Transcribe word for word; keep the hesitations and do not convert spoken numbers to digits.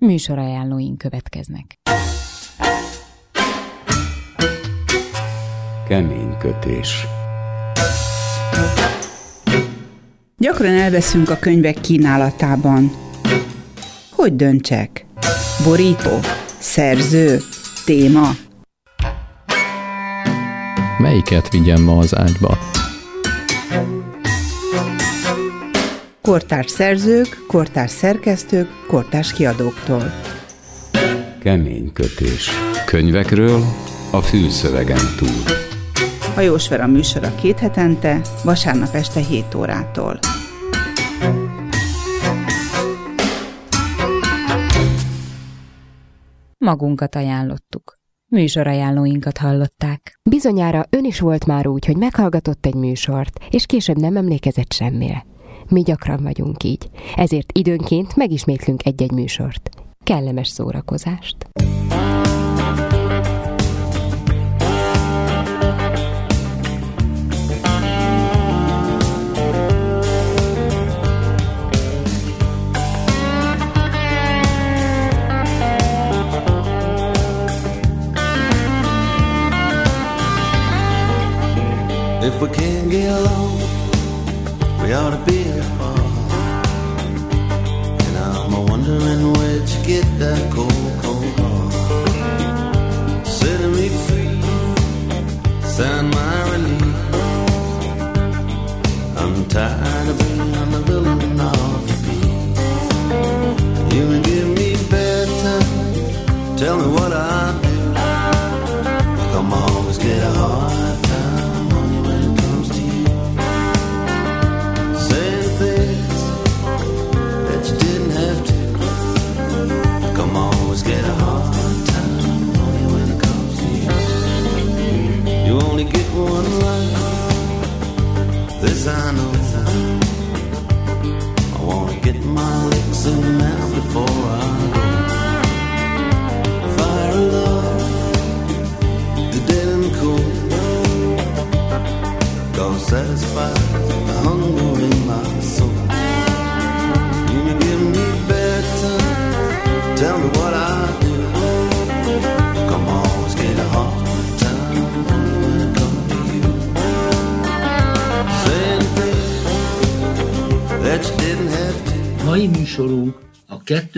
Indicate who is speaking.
Speaker 1: Műsorajánlóink következnek.
Speaker 2: Kemény kötés.
Speaker 3: Gyakran elveszünk a könyvek kínálatában. Hogy döntsek? Borító? Szerző? Téma?
Speaker 4: Melyiket vigyem ma az ágyba?
Speaker 3: Kortárs szerzők, kortárs szerkesztők, kortárs kiadóktól.
Speaker 2: Kemény kötés. Könyvekről a fülszövegen túl.
Speaker 3: Hajós Vera műsora két hetente, vasárnap este hét órától.
Speaker 1: Magunkat ajánlottuk. Műsorajánlóinkat hallották.
Speaker 5: Bizonyára ön is volt már úgy, hogy meghallgatott egy műsort, és később nem emlékezett semmire. Mi gyakran vagyunk így, ezért időnként megismétlünk egy-egy műsort. Kellemes szórakozást!
Speaker 6: If we can't get along, we ought to be apart. And I'm wondering where'd you get that cold, cold heart. Setting me free, sound my relief. I'm tired of being the villain of the piece. You can give me bedtime, tell me what I do. Come on, always get a hard time. Get a hard time only when it comes to you. You only get one life, this I know. I wanna get my licks in now before I go. Fire of love, the dead and cool, gonna satisfy the hunger in my soul. You can give me bedtime, tell me what I do. Come on, let's get a hard time when it comes to you. Saying things that you didn't have to.
Speaker 7: Mai műsorunk a kettő